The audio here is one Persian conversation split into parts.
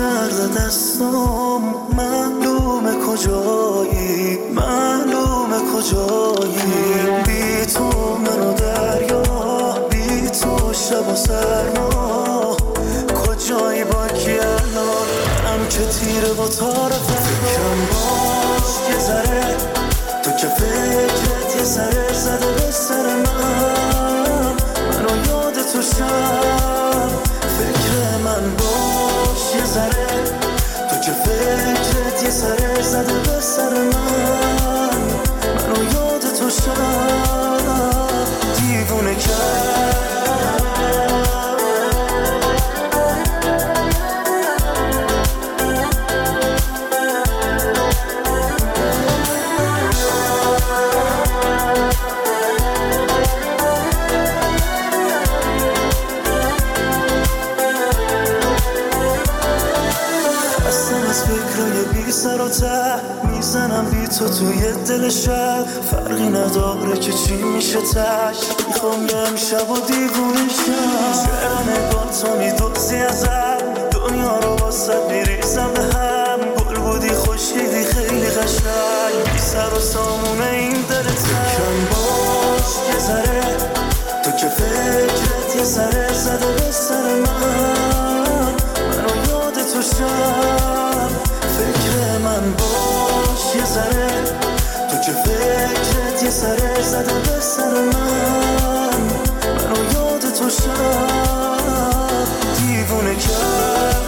درد دستم معلومه کجایی، معلومه کجایی. بی تو منو دریا، بی تو شب و سرما، کجایی با کی الان؟ منم که تیره و تار فکرم باش یه ذره، تو که فکرت یه ذره زده به سر من، منو یاد تو شب فکر من باش یه ذره، تو که فکرت یه ذره زده به سر من، منو یاد تو شب دیوونه کرد. سر و ته میزنم بی تو توی دل شب، فرقی نداره که چی میشه تش، میخوام یه امشب و دیوونه شم. چرا نگاه تو میدوزی ازم، دنیا رو واسه میریزم به هم، گل بودی خوشیدی خیلی قشنگ، بی سر و سامونه این دل تنگ باش یه ذره، تو که فکرت یه ذره زده به سر من، منو یاد تو شب فکر من باش یه ذره، تو که فکرت یه ذره زده به سر من، منو یاد تو شب دیوونه کرد.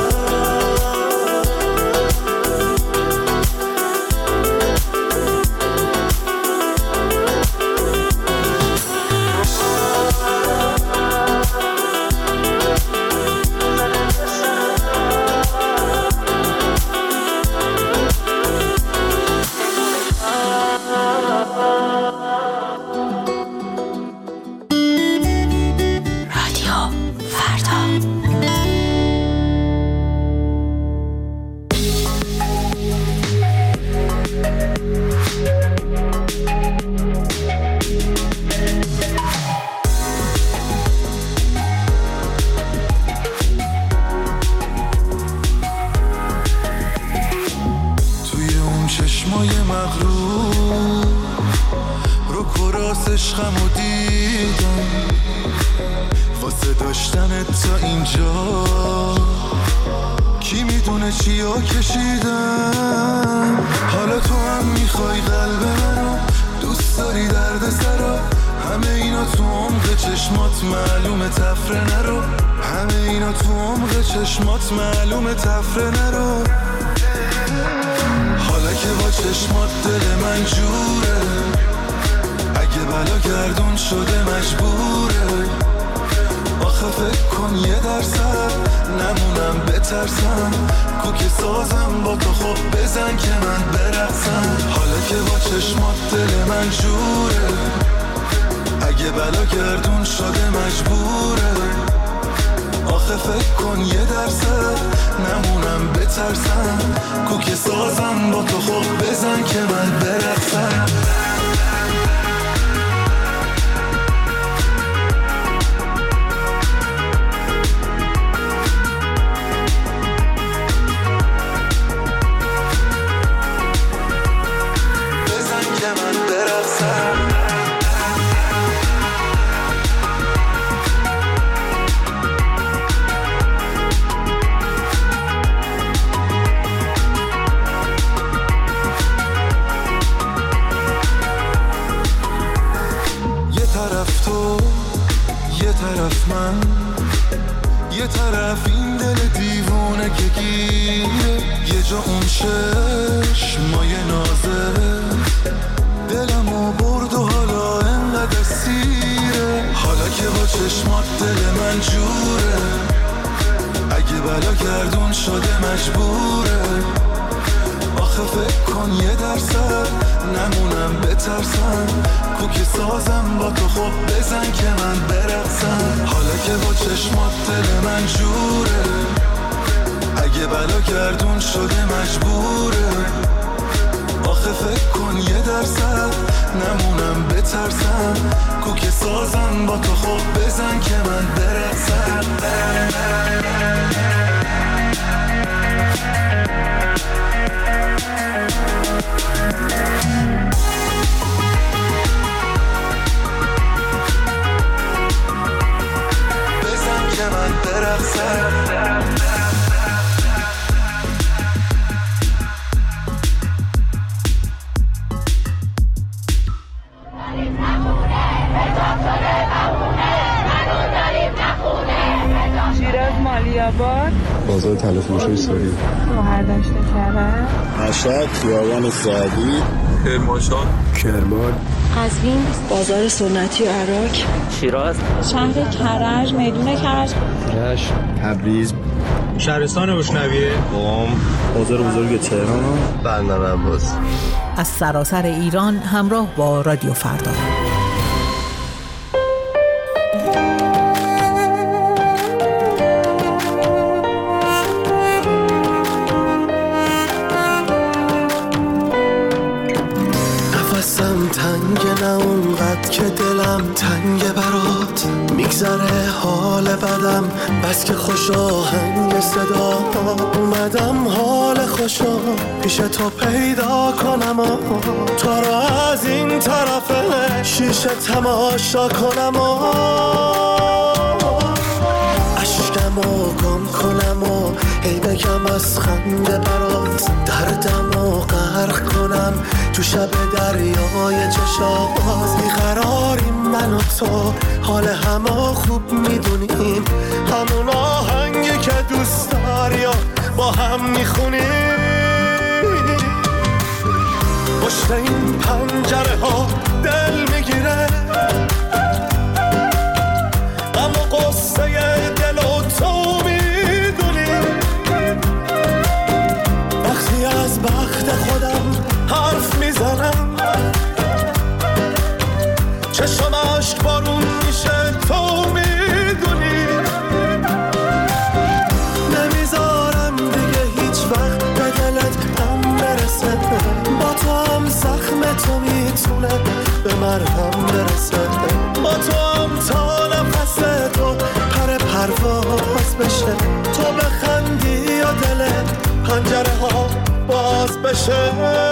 عشقمو دیدم واسه داشتنت تا اینجا، کی میدونه چیا کشیدم. حالا تو هم میخوای قلب منو، دوست داری درد سرا، همه اینا تو عمق چشمات معلومه تفره نرو، همه اینا تو عمق چشمات معلومه تفره نرو. حالا که با چشمات دل من جوره، اگه بلا گردون شده مجبوره، آخه فکر کن یه درصد نمونم بترسم، کوک سازم با تو خب بزن که من برقصم. حالا که با چشمات دل من جوره، اگه بلا گردون شده مجبوره، آخه فکر کن یه درصد نمونم بترسم، کوک سازم با تو خب بزن که من برقصم. من یه طرف این دل دیوونه که گیره، یه جا اون چشمای نازه دلمو برد و حالا انقدر سیره. حالا که با چشمات دل من جوره، اگه بلا گردون شده مجبوره، آخه فکر کن یه درصد نمونم بترسم، کوک سازم با تو خب بزن که من برقصم. حالا که با چشمات دل من جوره، اگه بلا گردون شده مجبوره، آخه فکر کن یه درصد نمونم بترسم، کوک سازم با تو خب بزن که من برقصم. سوری برداشت کرد مشهد خیابان سعدی کرمانشاه کرمان قزوین بازار سنتی و عراق شیراز شهر کرج میدون کرج رشت تبریز شهرستان بشنویه قم بازار بزرگ تهران بندر عباس از سراسر ایران همراه با رادیو فردا. نفسم تنگ نه اونقدر که دلم تنگ برات میگذره حال بدم بس که خوش آهنگ صدا اومدم حال خوشا پیش تو پیدا کنم تو رو از این طرف شیشه تماشا کنم اشکمو گم کنم و هی بگم از خنده برات دردمو غرق کنم تو شب دریای چشات بیقراریم من و تو حال همه خوب میدونیم همون آهنگی که دوست داری و با هم میخونیم پشت این پنجره ها دل میگیره اما قصه دل و تو میدونی وقتی از بخت خودم حرف میزنم چشم عشق بارون میشه تو میدونی نمیذارم دیگه هیچ وقت به دلت هم برسه با تو هم زخم تو میتونه به مرهم برسه با تو هم تا نفس تو پر پرواز بشه تو بخندی یا دل پنجره ها باز بشه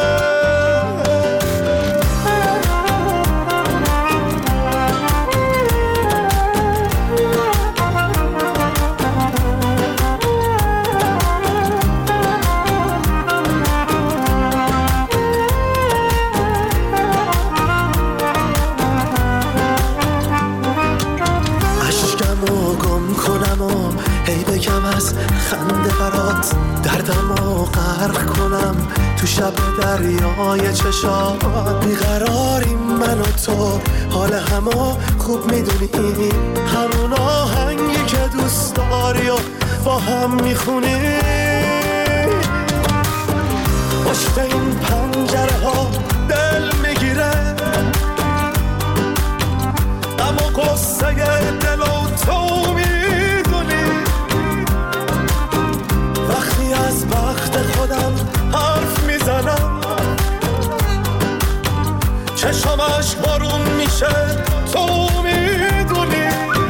خنده برات دردمو غرق کنم تو شب دریای چشات بیقراریم من و تو حال همه خوب میدونی همون آهنگی که دوست داری و با هم میخونی پشت این پنجره ها دل میگیره اما قصه دل و تو از بخت خودم حرف میزنم چشمش بارون میشه تو میدونی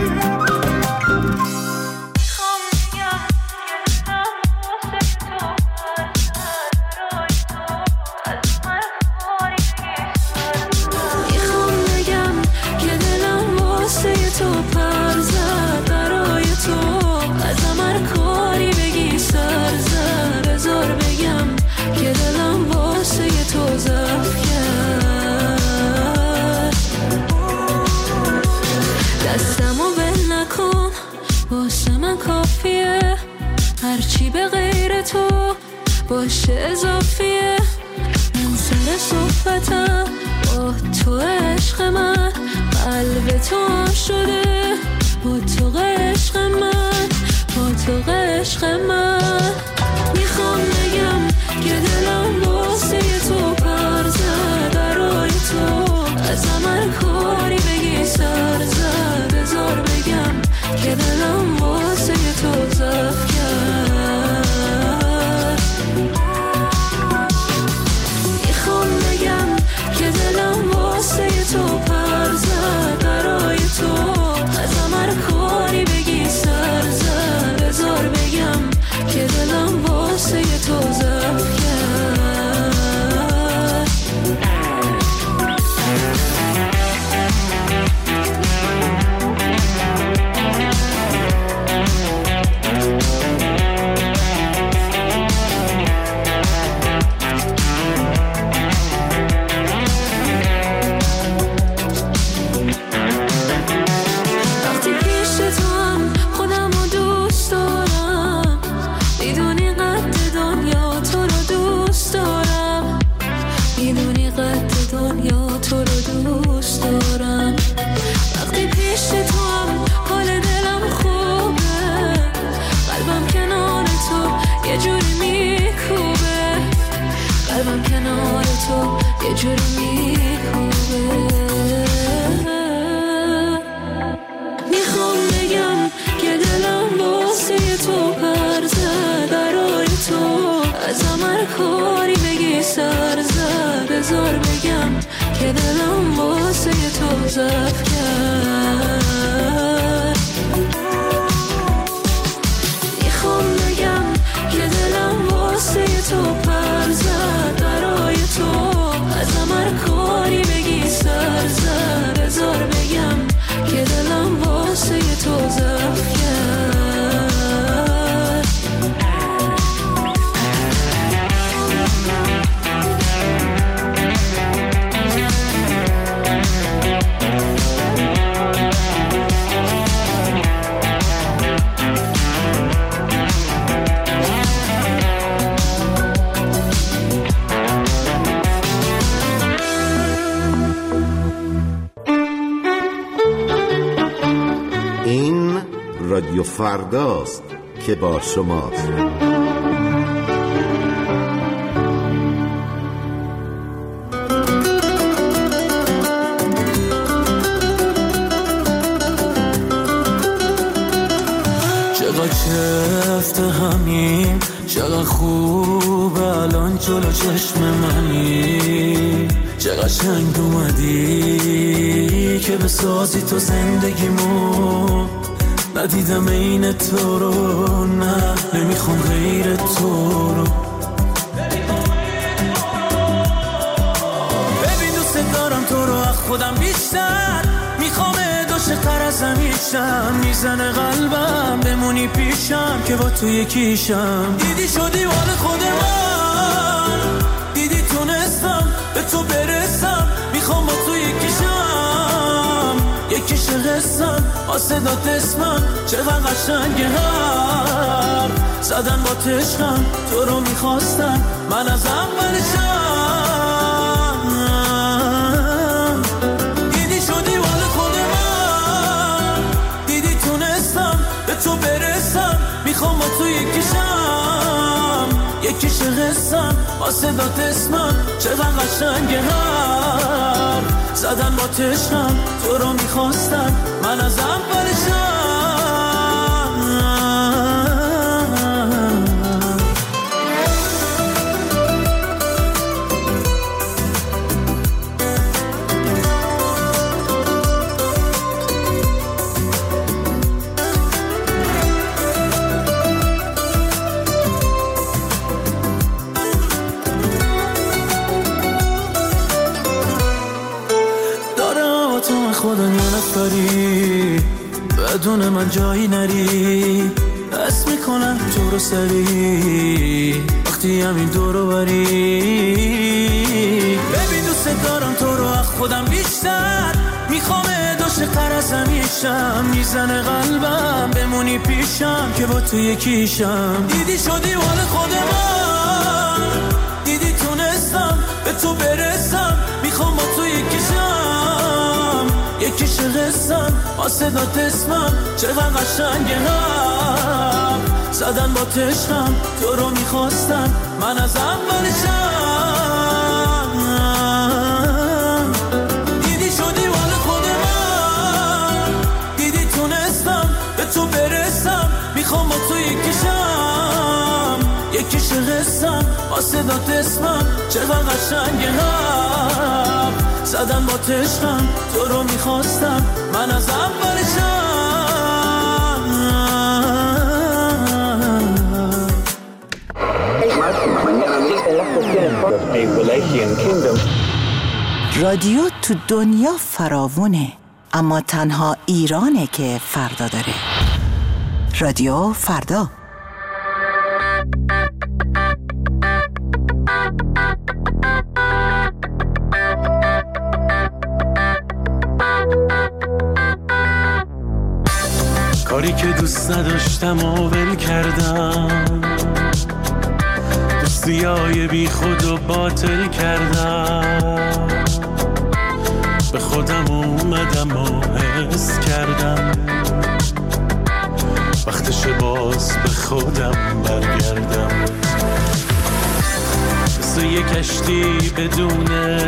میخوام بگم که دلم واسه تو پر زد برای تو از هر کاری بگی سر زد بذار بگم که دلم واسه تو ضعف کرد دستمو ول نکن واسه من کافیه هرچی به غیر تو باشه اضافیه من سر صحبتم با تو عشق من قلب تو هم شده با تو عشق من با تو عشق من میخوام بگم که دلم واسه تو پر زد برای تو از هر کاری بگی سر زد بذار بگم که دلم واسه تو ضعف کرد میخوام بگم که دلم واسه تو پر زد برای تو از هر کاری بگی سر زد بذار بگم که دلم واسه تو ضعف کرد وقتی پیش تو هم خودم رو دوست دارم میدونی یه جوری میخوابه. میخوام بگم که دلم واسه تو پر زد، برای تو ازم هر کاری بگی سر زد. بذار بگم که دلم واسه تو ضعف کرد. میخوام بگم که دلم واسه تو پر زد، برای تو ازم هر کاری بگی سر زد. بذار بگم که دلم واسه تو ضعف کرد. این رادیو فرداست که با شماست. چقدر چفت همین، چقدر خوب الان جلو چشم منی. چقدر شنگ اومدی که بسازی تو زندگیمو. ندیدم این تو رو، نه نمیخوام غیر تو رو. ببین دوست دارم تو رو از خودم بیشتر، میخوام عاشق‌تر از همیشم. میزنه قلبم بمونی پیشم که با تو یکیشم. دیدی شدی مال خود من، دیدی تونستم به تو برسم. میخوام با تو یکیشم، یکیش قسم آسدات اسمم. چقدر قشنگه هم زدن با تشکم. تو رو میخواستم من از اولشم. دیدی شدی مال خود من، دیدی تونستم به تو برسم. میخوام با تو یکیشم، یکیش قسم آسدات اسمم. چقدر قشنگه هم زدن با تشکم. تو رو میخواستم من از اولشم. خودم یه نفری، بدون من جایی نری. حس میکنم تو رو سری وقتی همین دورو بری. ببین دوست دارم تو رو از خودم بیشتر، میخوام عاشق‌تر از همیشم. میزنه قلبم بمونی پیشم که با تو یکیشم. دیدی شدی مال خود من، دیدی تونستم به تو برسم. میخوام با تو یکیشم، یکیش قسم آسدات اسمم. چقدر قشنگه هم زدن با تشکم. تو رو میخواستم من از اولشم. دیدی شدی مال خود من، دیدی تونستم به تو برسم. میخوام با تو یکیشم، یکیش قسم آسدات اسمم. چقدر قشنگه هم زدن با تشکم. تو رو میخواستم من از اولشم. رادیو تو دنیا فراوونه، اما تنها ایرانه که فردا داره. رادیو فردا. کاری که دوست نداشتم و ول کردم، دوستیای بی خود و باطل کردم. به خودم اومدم و حس کردم وقتش باز به خودم برگردم. مثل یه کشتی بدون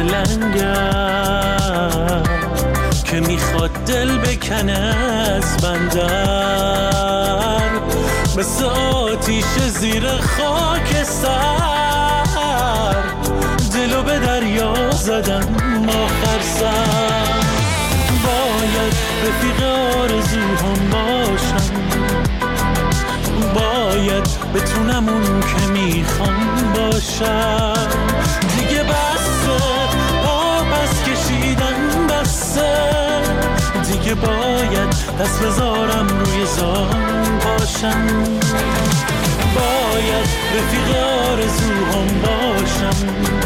لنگر که میخواد دل بکنه از بندر، مثل آتیش زیر خاک سر، دلو به دریا زدم آخر سر. باید رفیق آرزوهام باشم، باید بتونم اون که میخوام باشم. دیگه بسه پس کشیدن بسه، دیگه باید دست بذارم روی زان باشم. باید رفیق آرزوهام باشم،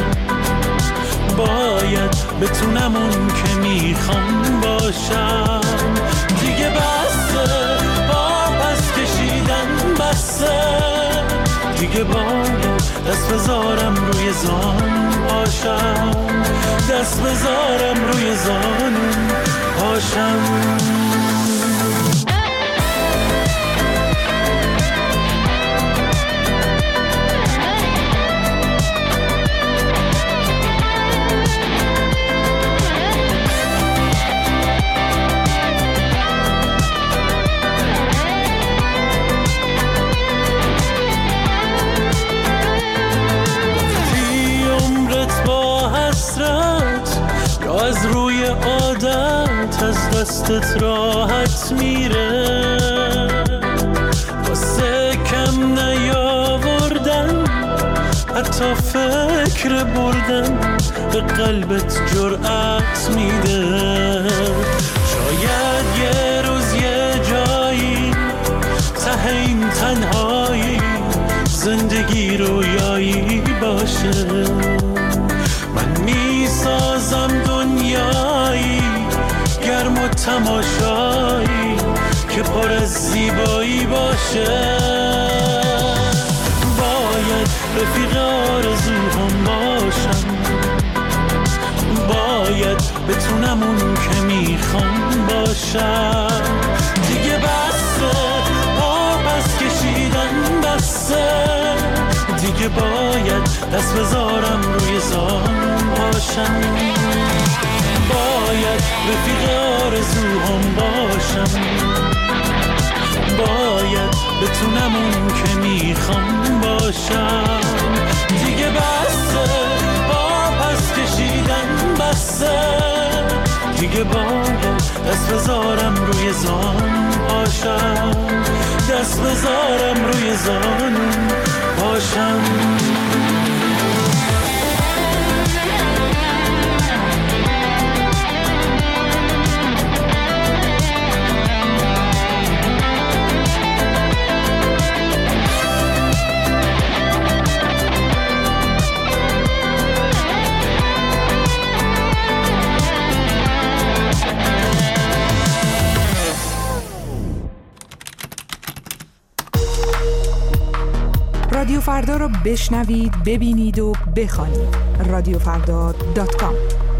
باید بتونم اون که میخوام باشم. دیگه بسه پس کشیدن بسه، دیگه باید دست بذارم روی زان باشم، دست بذارم روی زان باشم. از روی عادت از دستت راحت میره، واسه کم نیاوردن حتی فکر بردن به قلبت جرأت میده. شاید یه روز یه جایی ته این تنهایی زندگی رویایی باشه، من میسازم دنیایی گرم و تماشایی که پر از زیبایی باشه. باید رفیق آرزوهام باشم، باید بتونم اون که میخوام باشم. دیگه بسه پس کشیدن بسه، دیگه باید دست بذارم روی زان باشم. باید رفیق آرزوهام باشم، باید بتونم اون که میخوام باشم. دیگه بسه پس کشیدن بسه، دیگه باید دست بذارم روی زان باشم، دست بذارم روی زان باشم. رادیو فردا رو بشنوید، ببینید و بخوانید. radiofrda.com.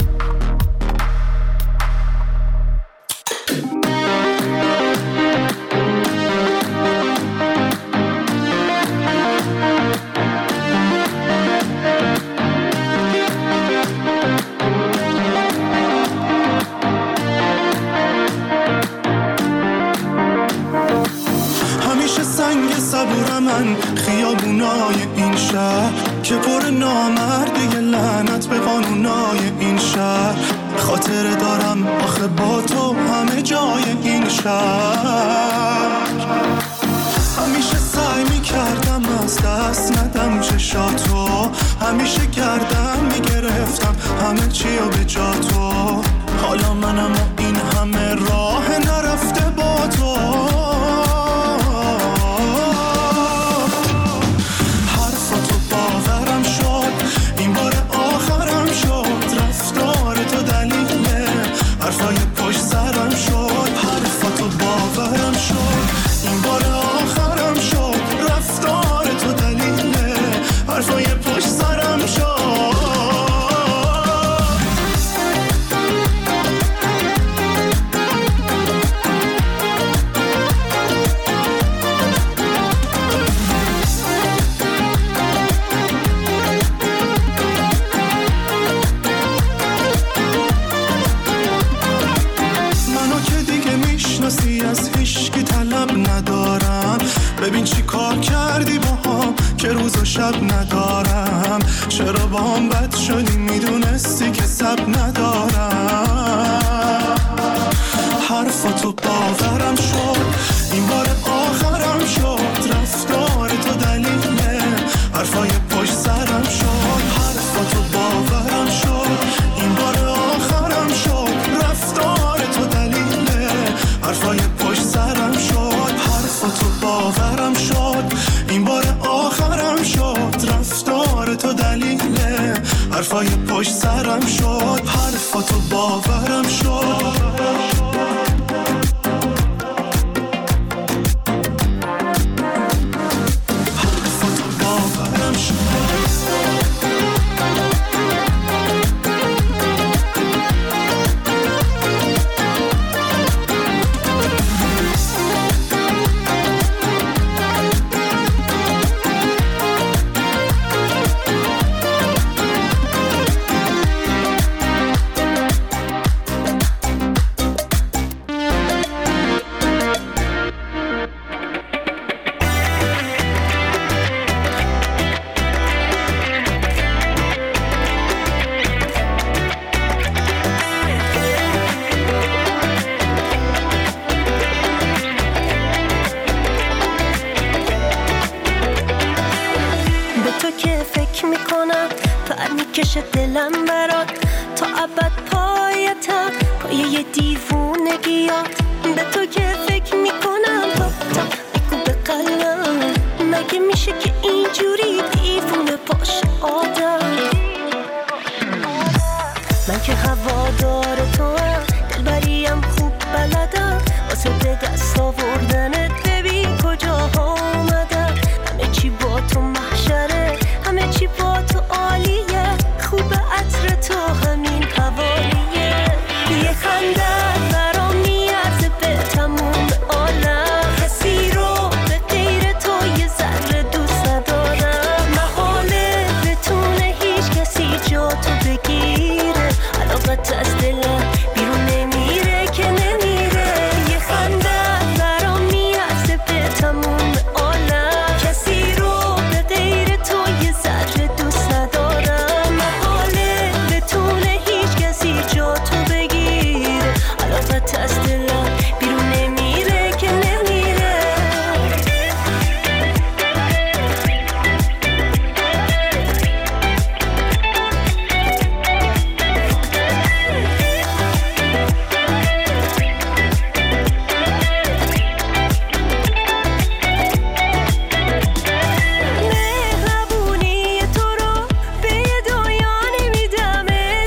خیابونای این شهر که پر نامرد یه لعنت به قانونای این شهر، خاطره دارم آخه با تو همه جای این شهر. همیشه سعی میکردم از دست ندم چشاتو، همیشه گردن میگرفتم همه چیو به جا تو. حالا منم و این همه راه نرفته با تو. حرفای پشت سرم شد، حرفاتو باورم شد، این بار آخرم شد. رفتار تو دلیله حرفای پشت سرم شد. روز و شب ندارم. چرا بام بد شدی میدونستی که سب ندارم. حرفاتو باورم شد این بار آخرم شد. رفتار تو دلیله حرفای پشت سرم شد. حرفاتو باورم شد این بار آخرم شد. رفتار تو دلیله حرفای پشت سرم شد. حرفاتو باورم شد این بار آخرم شد. رفتار تو دلیله حرفای پشت سرم شد. حرفاتو باورم شد. دلم برات تا ابد پایتم پایه دیوونگیات. به تو که فکر میکنم تا بگو به قلبم مگه میشه که اینجوری دیوونه باشه آدم. من که هوادار تو هم دلبریم خوب بلدم واسه به دست آوردنت ببین کجاها اومدم. همه چی با تو محشره همه چی با تو عالیه. خوب عطر تو همین حوالیه. یه خنده برام میارزه به تموم عالم. کسی رو به غیر تو یه ذره دوست ندارم. محاله بتونه هیچ کسی جا تو بگیره. علاقت از دلم بیرون نمیره که نمیره. یه خنده برام میارزه به تموم عالم. کسی رو به غیر تو یه ذره دوست ندارم. جا تو بگیره. علاقت از دلم بیرون نمیره که نمیره. مهربونی تو رو به دنیا نمیدم.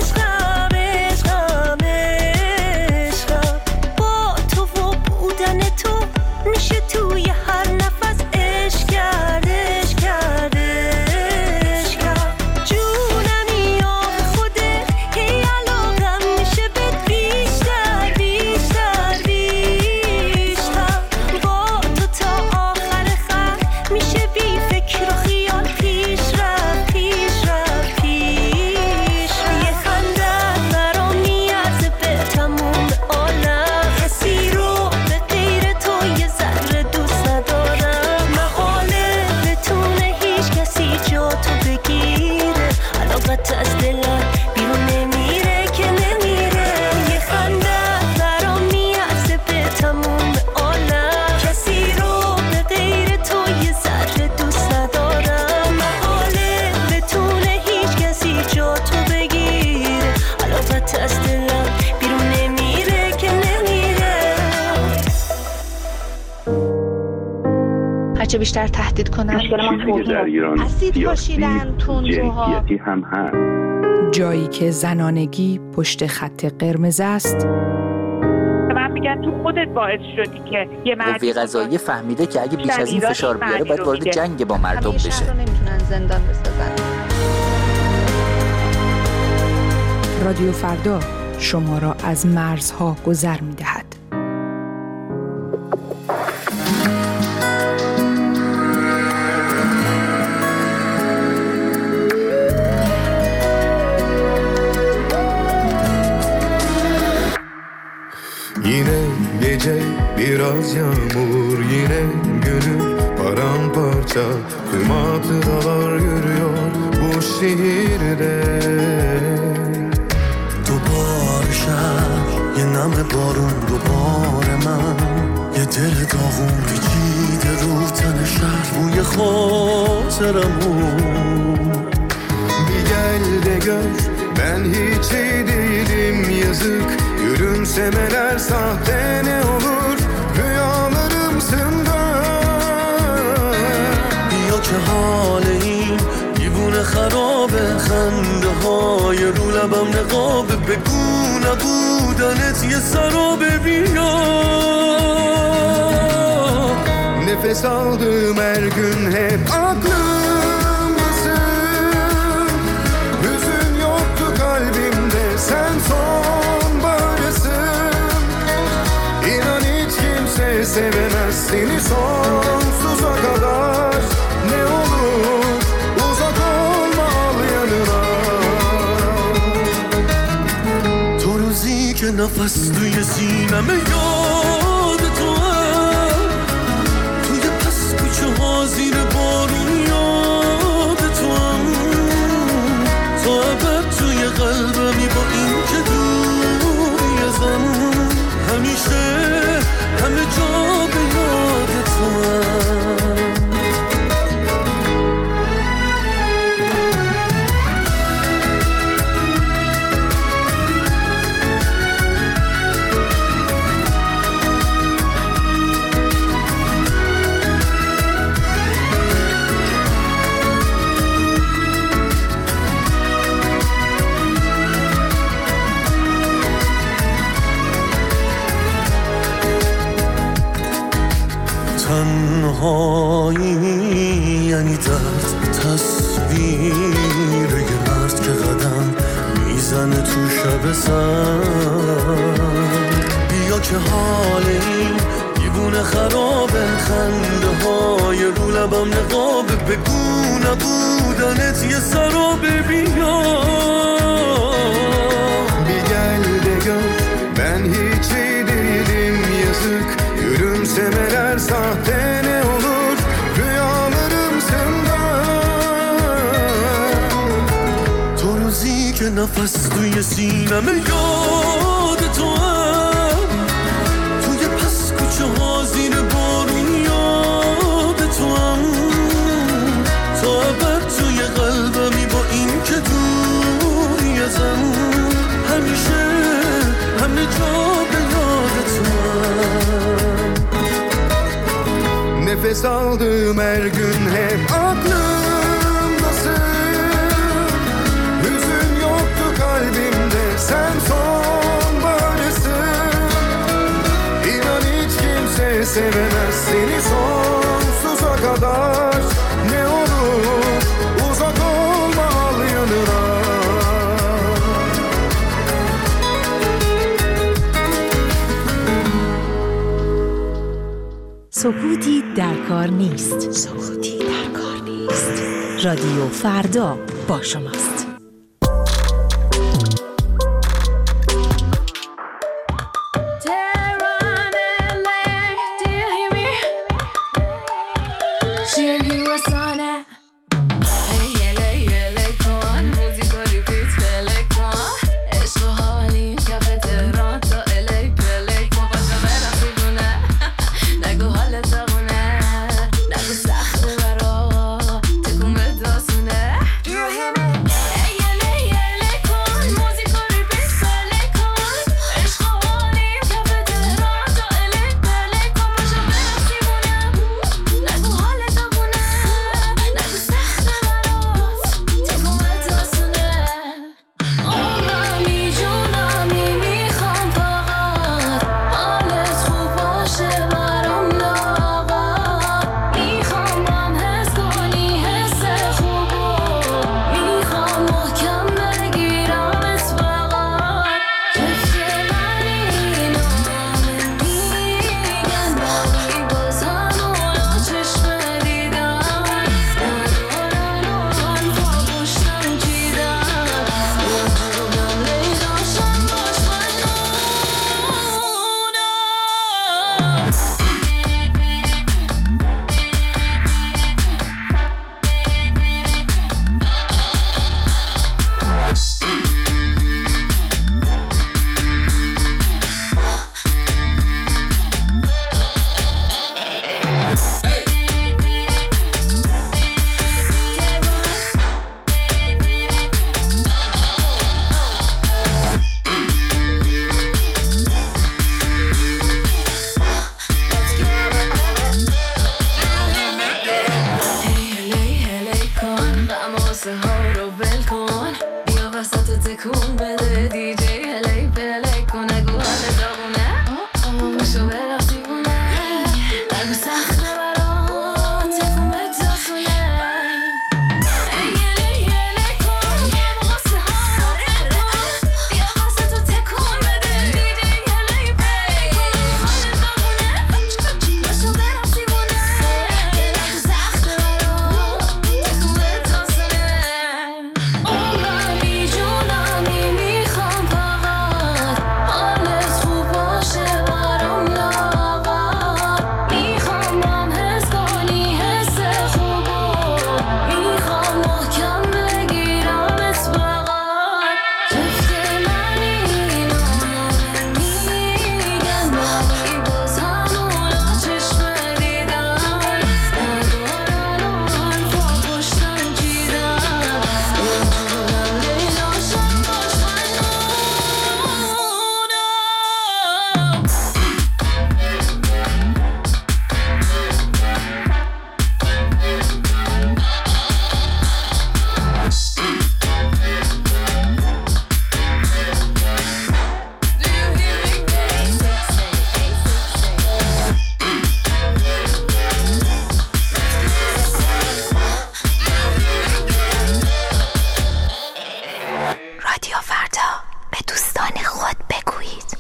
میشه توی هر نفس عشق کرده جونمی آب خوده هی علاقم میشه بهت بیشتر با تو تا آخر خط میشه بی فکر و خیال پیش رفت. یه خنده برام میارزه به تموم عالم. کسی رو به غیر تو یه ذره دوست ندارم. محاله بتونه هیچ کسی جا تو بگیره. علاقت از دلم بیرون نمیره که نمیره. یه خنده برام میارزه به تموم عالم. کسی رو به غیر تو یه ذره دوست ندارم. محاله بتونه هیچ کسی جا تو بگیره. علاقت از دلم بیرون نمیره که نمیره. هرچه بیشتر تهدید کنن اسید پاشیدن تندروها هم هست. جایی که زنانگی پشت خط قرمز است. من میگم تو خودت باعث شدی که یه قوه قضاییه فهمیده که اگه بیش از این فشار بیاره باید وارد جنگ با مردم بشه. رو نمیتونن زندان بسازن. رادیو فردا شما را از مرزها گذر می‌دهد. Yine gece biraz yağmur, yine gönül paramparça tüm hatıralar yürüyor bu şehirde. دوباره شب یه نم بارون دوباره من یه دل داغون پیچیده رو تن شهر بوی خاطرمون. Bir gel de gör ben hiç iyi değilim yazık. Gülümsemeler sahte ne olur rüyalarımsın da. بیا که حال این دیوونه خرابه خنده های رو لبم نقابه بگو نبودنت یه سرابه بیا. Nefes aldığım her gün hep aklımdasın. Hüzün yoktu kalbimde sen sonbaharısın. İnan hiç kimse sevemez seni sonsuza kadar. Ne olur uzak olma al yanına. تو روزی که نفس توی سینمه یاد تو هم توی پس کوچه ها زیر بارون یاد تو هم تا ابد توی قلبمی با این که دوری ازم همیشه همه جا به یاد تو هم. تنهایی یعنی درد تصویر یه مرد که قدم میزنه تو شب سر. بیا که حال این دیوونه خرابه خنده های رو لبم نقابه بگو نبودنت یه سرابه بیا. Bir gel de gör ben hiç iyi değilim yazık. Gülümsemeler sahte ne olur rüyalarımsın da. تو روزی که نفس توی سینمه یاد تو هم توی پس کوچه ها زیر بارون یاد تو هم تا ابد توی قلبمی با این که دوری ازم همیشه همه جا به یاد تو هم. Nefes aldığım her gün hep aklımdasın. Hüzün yoktu kalbimde sen sonbaharısın. İnan hiç kimse sevemez seni sonsuza kadar. Ne olur uzak olma al yanına. سکوتی در کار نیست. سکوتی در کار نیست. رادیو فردا با شماست. Do you hear me? واسه ها رو ول کن بیا وسط و تکون بده دیجی هلی پلی کن اگو حال داغونه باشو برا دیوونه نگو سخته برام تکون به داخونه یلی کن واسه ها رو ول کن بیا وسط و تکون بده دیجی هلی پلی کن حال داغونه باشو برا دیوونه نگو سخته برام تکون به داخونه من بیجونم نمیخوام فقط حالت خوب باشه برام لاغر میخوام بام حس کنی حس خوبو میخوام محکم بگیرمت فقط جفت منی اینا میگن باقی باز همونا چشم دیدن ندارن و حرفا پشتم چیدن یادم لیلاشم باش منونم رادیو فردا به دوستان خود بگویید.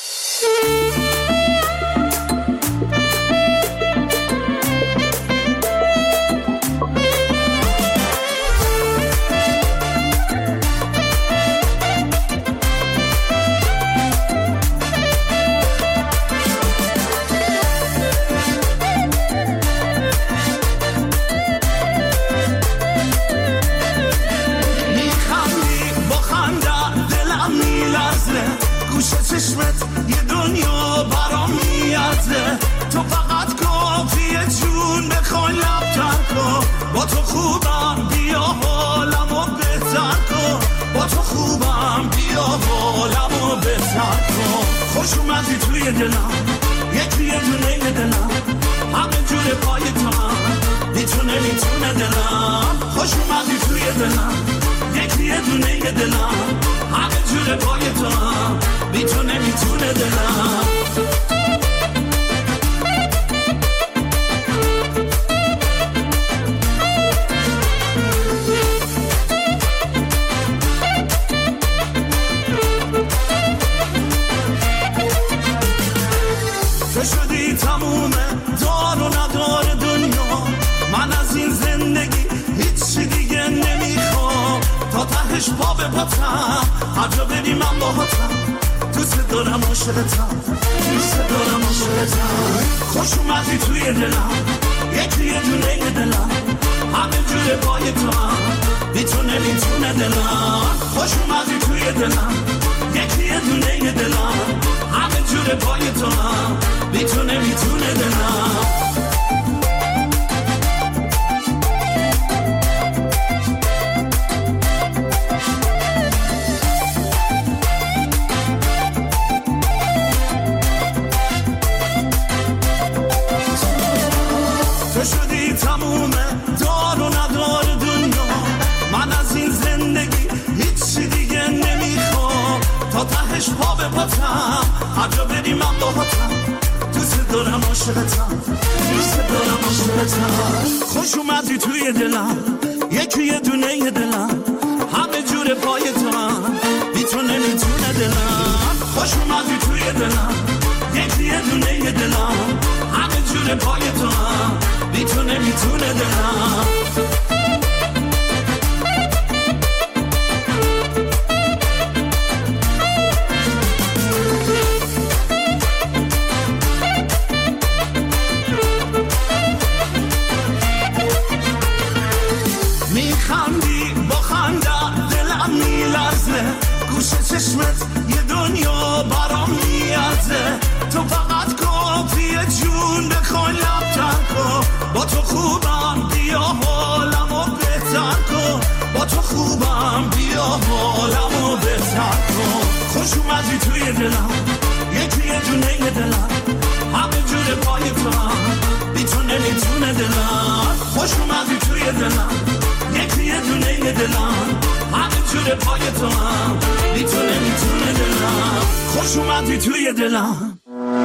میخندی با خنده دلم میلرزه گوشه چشمت یه دنیا برام میارزه تو فقط کافیه جون بخوای لبتر کن با تو خوبم بیا حالمو بهتر کن با تو خوبم بیا حالمو بهتر کن خوش اومدی توی دلم یکی یه دونه دلم همه جور پای تو هم میتونه دلم خوش اومدی توی دلم یکی یه دونه دلم همه جور پای تو هم میتونه دلم تو شدی تمومه دار و ندار دنیا من از این زندگی هیچی دیگه نمیخوام تا تهش پا به پاتم هر جا بری من باهاتم دوست دارم عاشقتم خوش اومدی توی دلم یکی یه دونه دلم همه جور پای تو هم میتونه دلم خوش اومدی توی دلم یکی یه دونه دلم همه جور پای تو هم میتونه دلم تو شدی تمومه دار و ندار دنیا من از این زندگی هیچی دیگه نمیخوام تا تهش پا به پاتم هر جا بری من باهاتم دوست دارم عاشقتم خوش اومدی توی دلم یکی یه دونه دلم همه جور پای تو هم میتونه دلم خوش اومدی توی دلم یکی یه دونه دلم همه جور پای تو هم میتونه دلم میخندی با خنده دلم میلرزه گوشه چشمت یه دنیا برام میارزه تو فقط کافیه جون بخوای لبتر کن با تو خوبم بیا حالمو بهتر کن با تو خوبم بیا حالمو بهتر کن خوش اومدی توی دلم یکی یه دونه دلم همه جور پای تو میتونه دلم خوش اومدی توی دلم یکی دونه این دلم همه جور پای تو میتونه دلم خوش اومدی توی دلم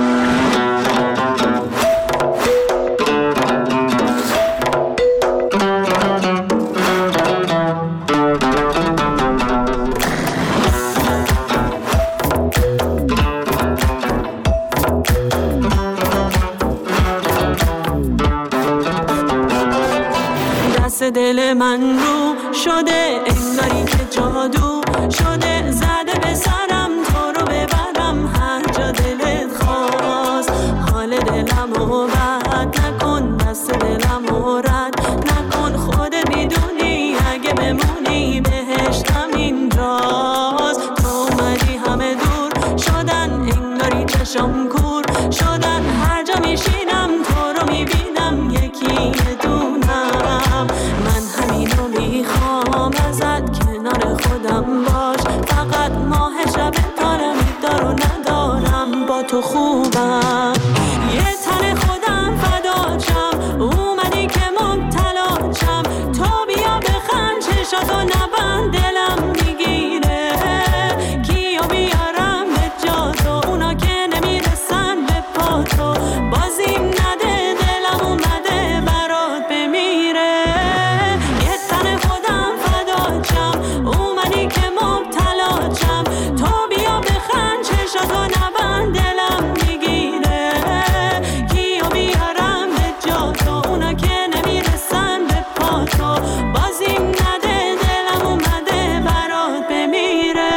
دل من رو شده انگاری که جادو شده زده به سرم تو رو ببرم هر جا دلت خواست حال دلم رو بد نکن دست دلم رو رد نکن خودت میدونی اگه بمونی بهشتم اینجاست تو اومدی همه دور شدن انگاری چشم کور شدن هر جا میشینم تو رو میبینم یکی دونم من همینو میخوام ازت کنار خودم باش فقط ماه شب دارم دارو ندارم با تو خوبم یه تن خودم فداچم اومدی که مبتلاچم تو بیا بخند چشاتو نبند دلم میگیره کیو بیارم به جا تو اونا که نمیرسن به پا تو بازیم نده دلم اومده برات بمیره یه تن خودم فداچم اومدی که مبتلاچم تو بیا بخند چشاتو نبند دلم میگیره کیو بیارم به جا تو اونا که نمیرسن به پا تو بازیم نده دلم اومده برات بمیره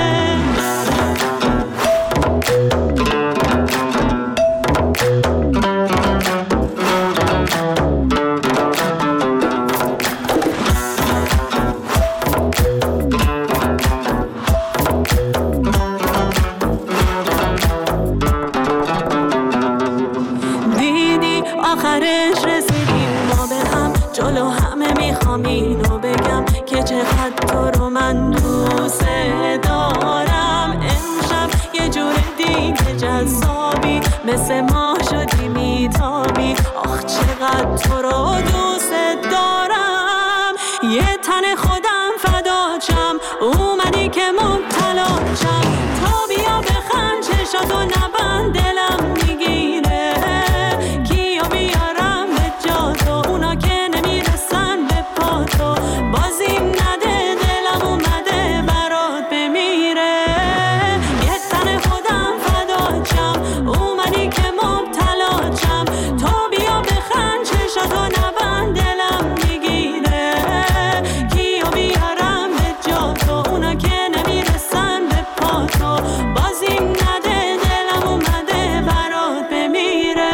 دیدی آخرش رسیدیم ما به هم جلو همه میخوام اینو بگم که چقدر تو رو من دوست دارم امشب یه جور دیگه جذابی مثل ما شدی میتابی آخ چقدر تو رو دوست دارم یه تن خودم فداچم اومدی که مبتلاچم تو بیا بخند چشاتو نبند دلم میگیره کیو بیارم به جا تو اونا که نمیرسن به پا تو بازیم نده دلم اومده برات بمیره یه تن خودم فداچم اومدی که مبتلاچم تو بیا بخند چشاتو نبند دلم میگیره کیو بیارم به جا تو اونا که نمیرسن به پا تو بازیم نده دلم اومده برات بمیره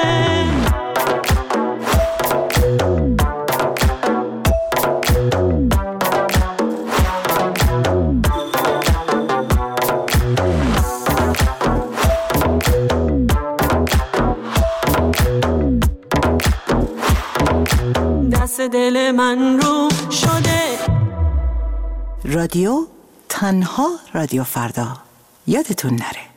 دست دل من رو شده رادیو تنها رادیو فردا یادتون نره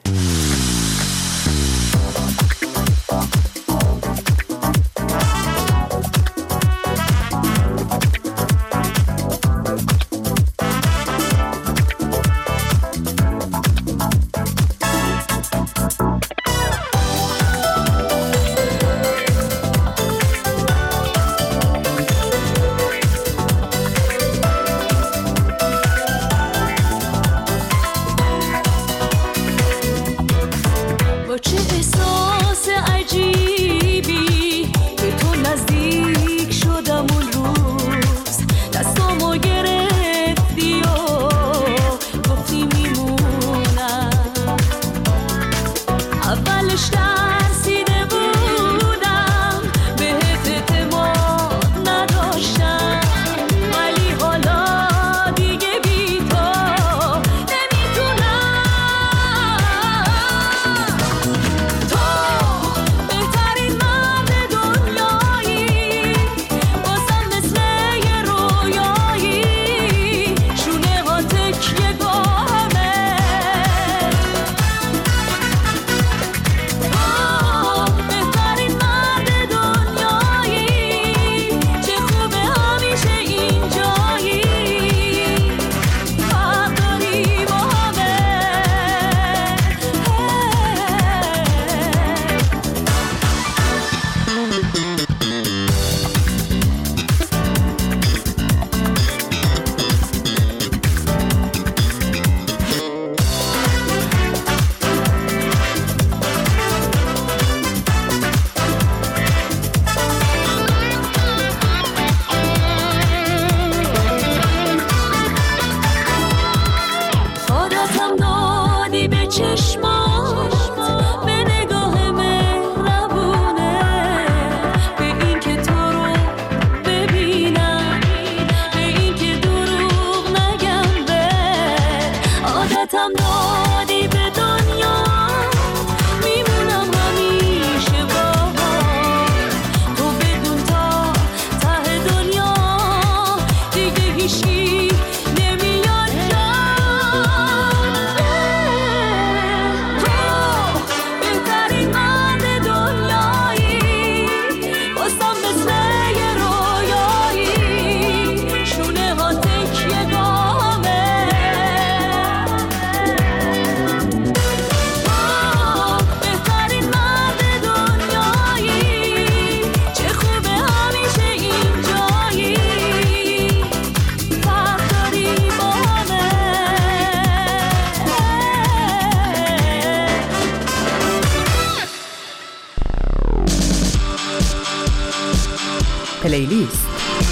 پلیلیست.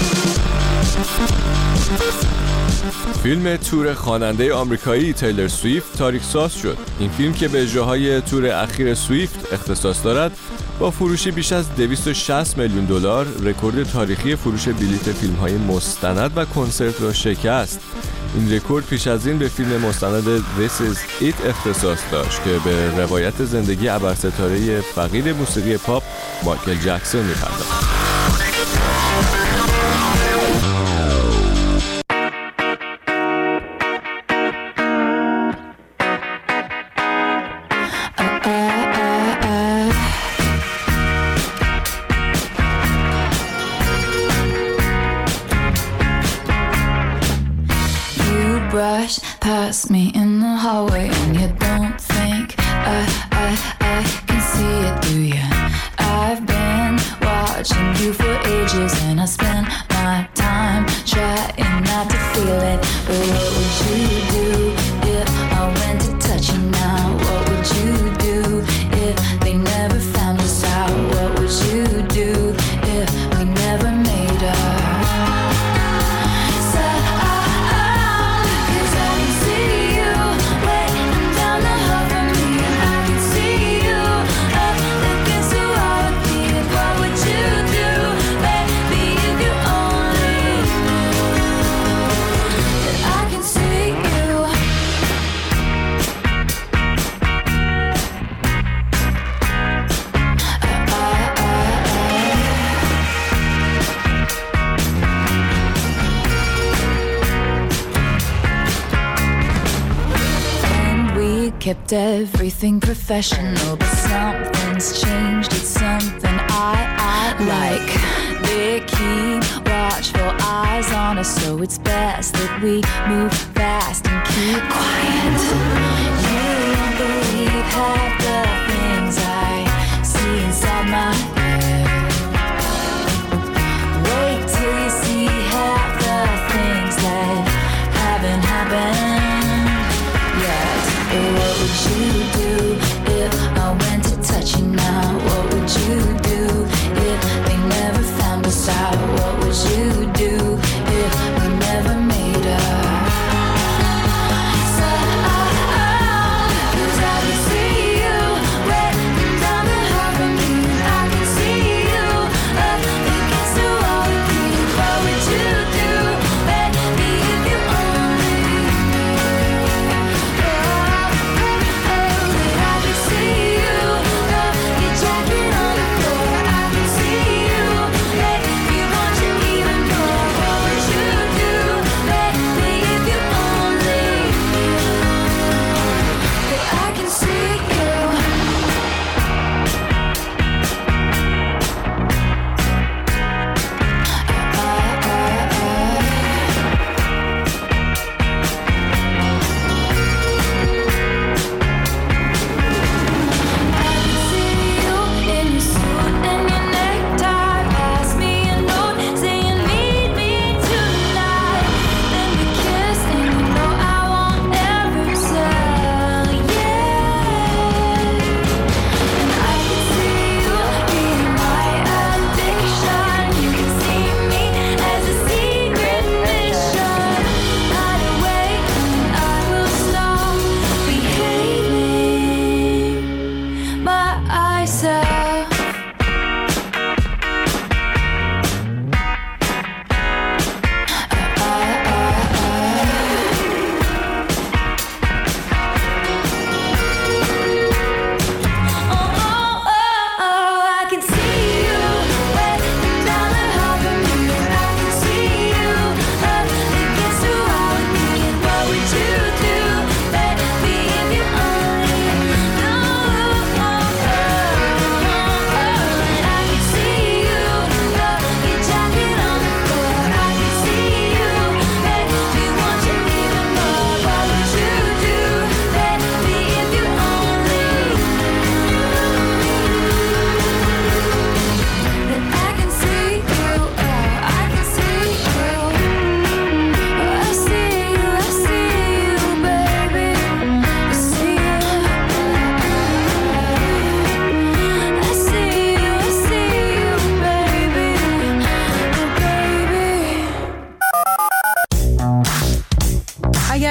فیلم تور خواننده آمریکایی تیلر سویفت تاریخ‌ساز شد. این فیلم که به اجراهای تور اخیر سویفت اختصاص دارد با فروشی بیش از 260 میلیون دلار رکورد تاریخی فروش بلیت فیلم‌های مستند و کنسرت را شکست. این رکورد پیش از این به فیلم مستند This Is It اختصاص داشت که به روایت زندگی ابرستاره فقید موسیقی پاپ مایکل جکسون می‌پردازد. Brush past me in the hallway and you don't think I can see it, do you? I've been watching you for ages and I spent my time trying not to feel it. But what would you do if I went to touch you now? What would you do if they never found us out? What would you do if we never made up? Kept everything professional, but something's changed. It's something I like. They keep watchful eyes on us, so it's best that we move fast and keep quiet. You won't believe half the things I see inside my head. Wait till you see half the things that haven't happened yet. What would you do if I went to touch you now? What would you do if they never found us out? What would you do if we never made up? So cause I can see you waiting down the hall for me. I can see you up against the wall with me. What would you do, baby, if you only knew?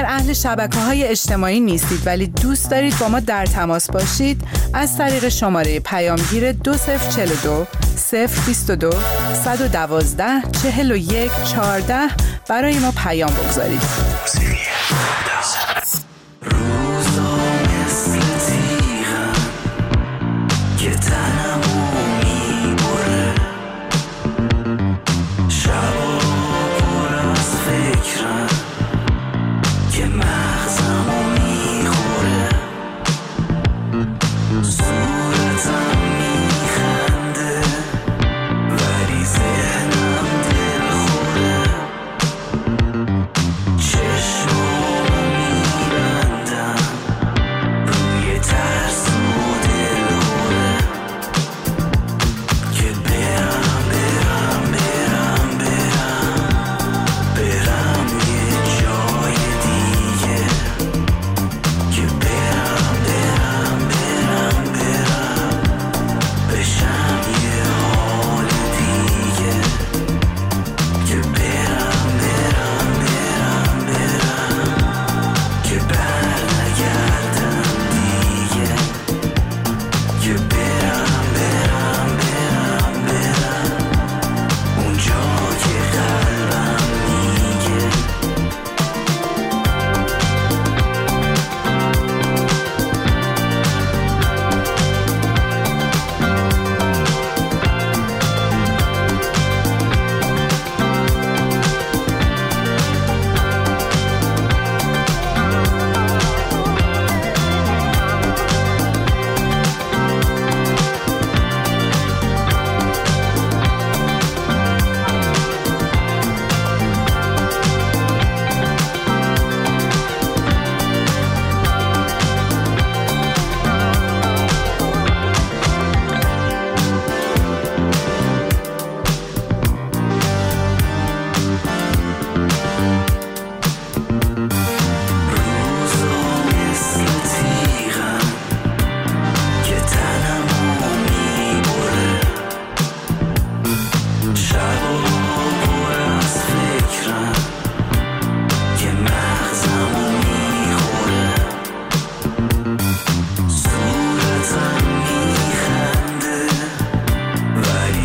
اگر اهل شبکه‌های اجتماعی نیستید ولی دوست دارید با ما در تماس باشید، از طریق شماره پیامگیر 2042 022 112 41 14 برای ما پیام بگذارید.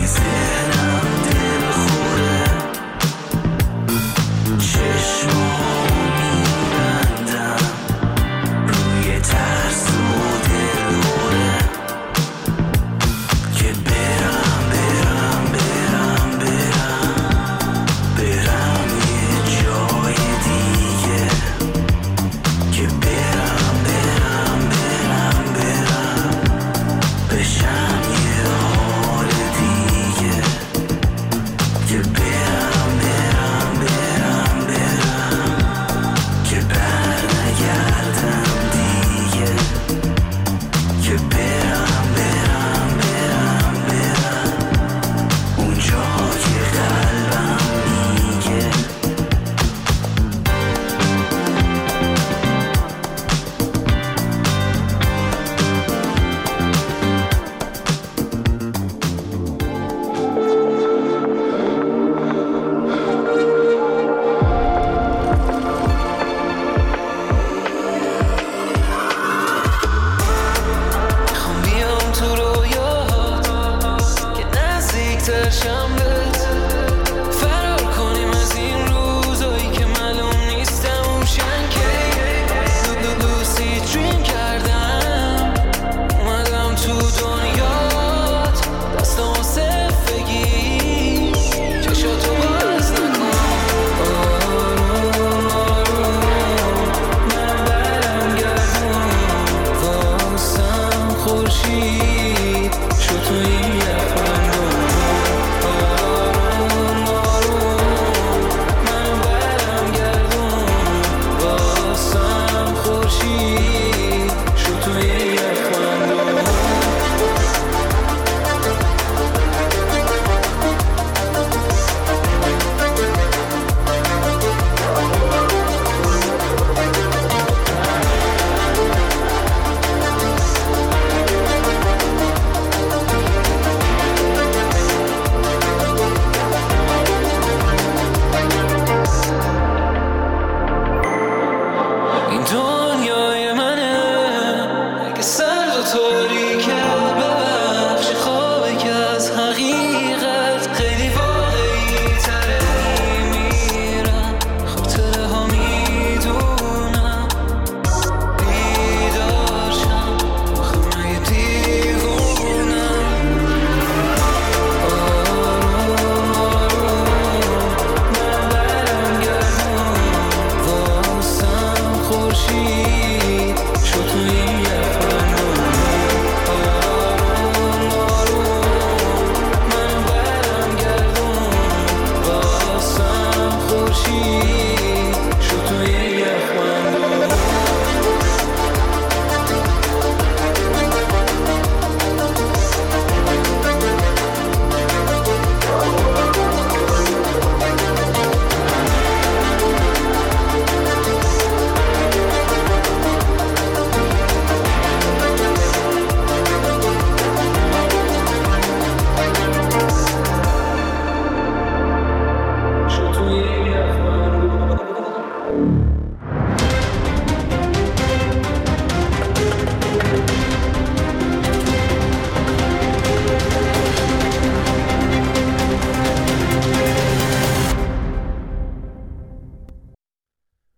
چشم